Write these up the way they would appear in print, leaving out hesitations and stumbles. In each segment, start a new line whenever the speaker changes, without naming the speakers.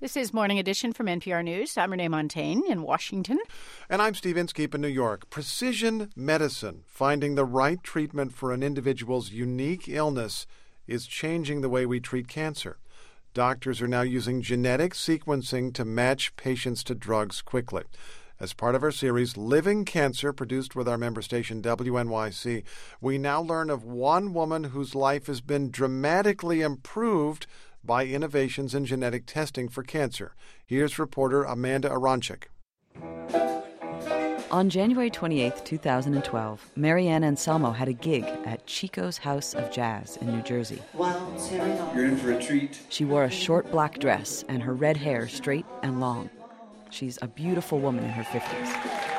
This is Morning Edition from NPR News. I'm Renee Montagne in Washington.
And I'm Steve Inskeep in New York. Precision medicine, finding the right treatment for an individual's unique illness, is changing the way we treat cancer. Doctors are now using genetic sequencing to match patients to drugs quickly. As part of our series, Living Cancer, produced with our member station WNYC, we now learn of one woman whose life has been dramatically improved by innovations in genetic testing for cancer. Here's reporter Amanda Aronczyk.
On January 28, 2012, Marianne Anselmo had a gig at Chico's House of Jazz in New Jersey.
You're in for a treat.
She wore a short black dress and her red hair straight and long. She's a beautiful woman in her 50s.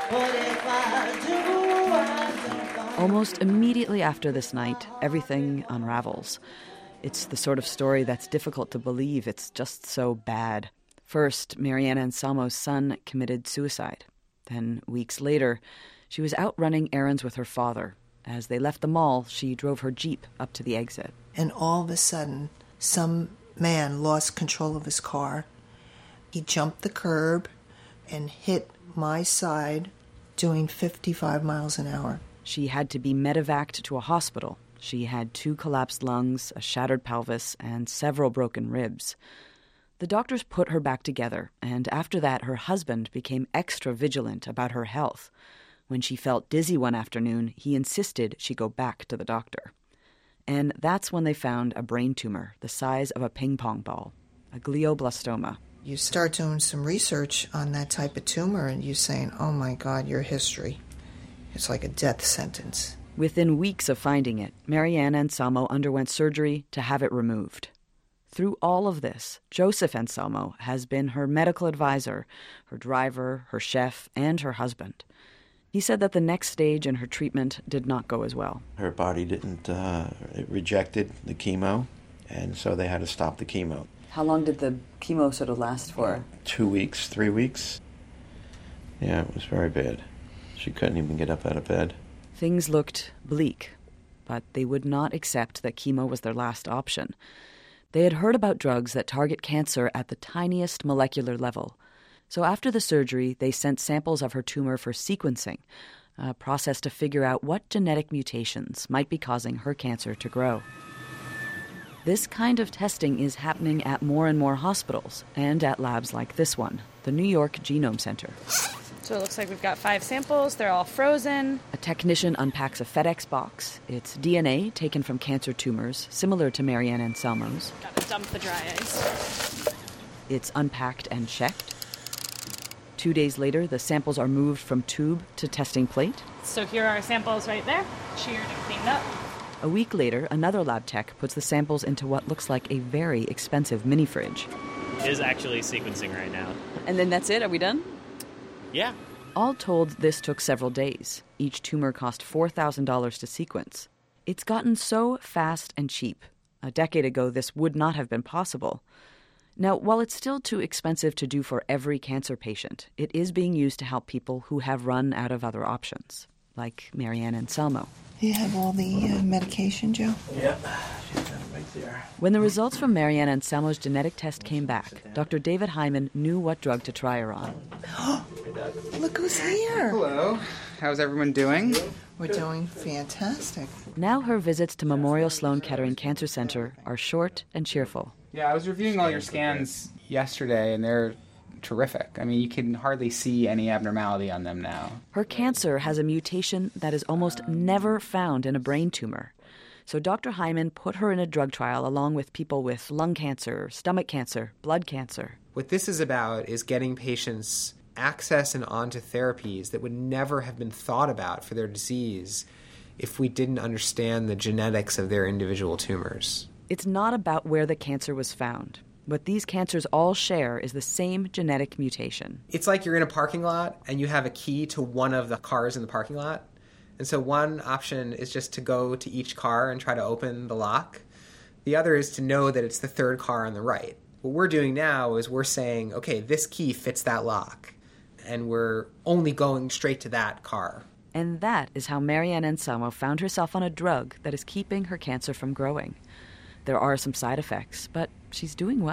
Almost immediately after this night, everything unravels. It's the sort of story that's difficult to believe. It's just so bad. First, Marianne Anselmo's son committed suicide. Then, weeks later, she was out running errands with her father. As they left the mall, she drove her Jeep up to the exit.
And all of a sudden, some man lost control of his car. He jumped the curb and hit my side, doing 55 miles an hour.
She had to be medevaced to a hospital. She had 2 collapsed lungs, a shattered pelvis, and several broken ribs. The doctors put her back together, and after that, her husband became extra vigilant about her health. When she felt dizzy one afternoon, he insisted she go back to the doctor. And that's when they found a brain tumor the size of a ping-pong ball, a glioblastoma.
You start doing some research on that type of tumor, and you're saying, oh my God, your history. It's like a death sentence.
Within weeks of finding it, Marianne Anselmo underwent surgery to have it removed. Through all of this, Joseph Anselmo has been her medical advisor, her driver, her chef, and her husband. He said that the next stage in her treatment did not go as well.
Her body it rejected the chemo, and so they had to stop the chemo.
How long did the chemo sort of last for?
2 weeks, 3 weeks. Yeah, it was very bad. She couldn't even get up out of bed.
Things looked bleak, but they would not accept that chemo was their last option. They had heard about drugs that target cancer at the tiniest molecular level. So after the surgery, they sent samples of her tumor for sequencing, a process to figure out what genetic mutations might be causing her cancer to grow. This kind of testing is happening at more and more hospitals and at labs like this one, the New York Genome Center.
So it looks like we've got 5 samples. They're all frozen.
A technician unpacks a FedEx box. It's DNA taken from cancer tumors, similar to Marianne Anselmo's.
Gotta dump the dry ice.
It's unpacked and checked. 2 days later, the samples are moved from tube to testing plate.
So here are our samples right there, sheared and cleaned up.
A week later, another lab tech puts the samples into what looks like a very expensive mini fridge.
It is actually sequencing right now.
And then that's it? Are we done?
Yeah.
All told, this took several days. Each tumor cost $4,000 to sequence. It's gotten so fast and cheap. A decade ago, this would not have been possible. Now, while it's still too expensive to do for every cancer patient, it is being used to help people who have run out of other options, like Marianne Anselmo.
Do you have all the medication, Joe?
Yep, she's got it right there.
When the results from Marianne Anselmo's genetic test came back, Dr. David Hyman knew what drug to try her on.
Look who's here.
Hello. How's everyone doing?
We're doing fantastic.
Now her visits to Memorial Sloan Kettering Cancer Center are short and cheerful.
Yeah, I was reviewing all your scans yesterday, and they're terrific. I mean, you can hardly see any abnormality on them now.
Her cancer has a mutation that is almost never found in a brain tumor. So Dr. Hyman put her in a drug trial along with people with lung cancer, stomach cancer, blood cancer.
What this is about is getting patients access and onto therapies that would never have been thought about for their disease if we didn't understand the genetics of their individual tumors.
It's not about where the cancer was found. What these cancers all share is the same genetic mutation.
It's like you're in a parking lot and you have a key to one of the cars in the parking lot. And so one option is just to go to each car and try to open the lock. The other is to know that it's the third car on the right. What we're doing now is we're saying, okay, this key fits that lock. And we're only going straight to that car.
And that is how Marianne Anselmo found herself on a drug that is keeping her cancer from growing. There are some side effects, but she's doing well.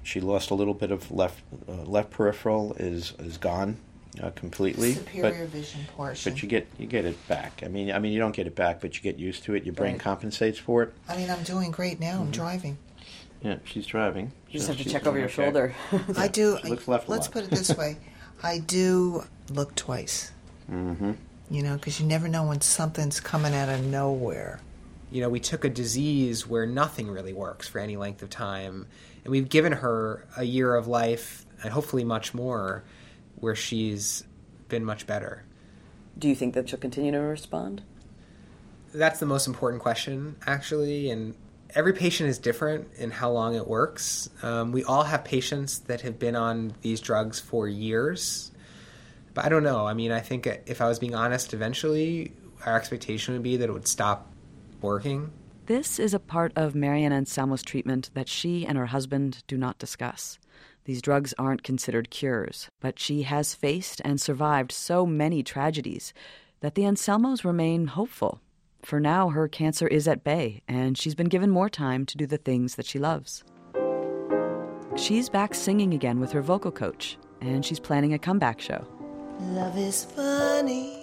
She lost a little bit of left peripheral is gone completely.
Superior vision portion.
But you get it back. I mean you don't get it back, but you get used to it. Your brain compensates for it.
I mean, I'm doing great now. I'm driving.
Yeah, she's driving.
You just have to check over your shoulder.
I do.
She looks left a
Let's
lot.
put it this way. I do look twice.
Mm-hmm.
You know, because you never know when something's coming out of nowhere.
You know, we took a disease where nothing really works for any length of time, and we've given her a year of life, and hopefully much more, where she's been much better.
Do you think that she'll continue to respond?
That's the most important question, actually, and every patient is different in how long it works. We all have patients that have been on these drugs for years, but I don't know. I mean, I think if I was being honest, eventually our expectation would be that it would stop working.
This is a part of Marian Anselmo's treatment that she and her husband do not discuss. These drugs aren't considered cures, but she has faced and survived so many tragedies that the Anselmos remain hopeful. For now, her cancer is at bay, and she's been given more time to do the things that she loves. She's back singing again with her vocal coach, and she's planning a comeback show.
Love is funny,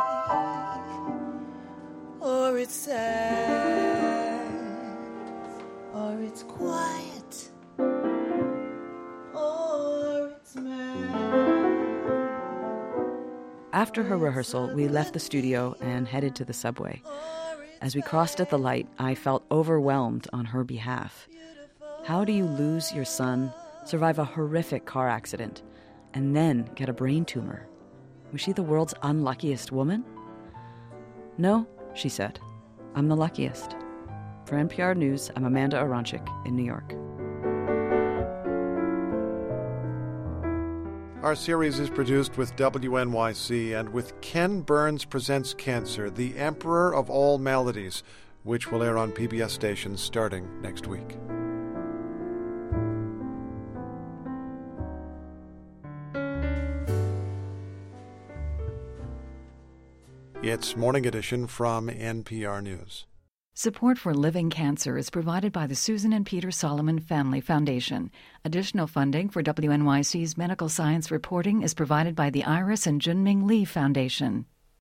or it's sad, or it's quiet, or it's mad.
After her rehearsal, we left the studio and headed to the subway. As we crossed at the light, I felt overwhelmed on her behalf. How do you lose your son, survive a horrific car accident, and then get a brain tumor? Was she the world's unluckiest woman? No, she said. I'm the luckiest. For NPR News, I'm Amanda Aronczyk in New York.
Our series is produced with WNYC and with Ken Burns Presents Cancer, the Emperor of All Maladies, which will air on PBS stations starting next week. It's Morning Edition from NPR News.
Support for Living Cancer is provided by the Susan and Peter Solomon Family Foundation. Additional funding for WNYC's medical science reporting is provided by the Iris and Junming Lee Foundation.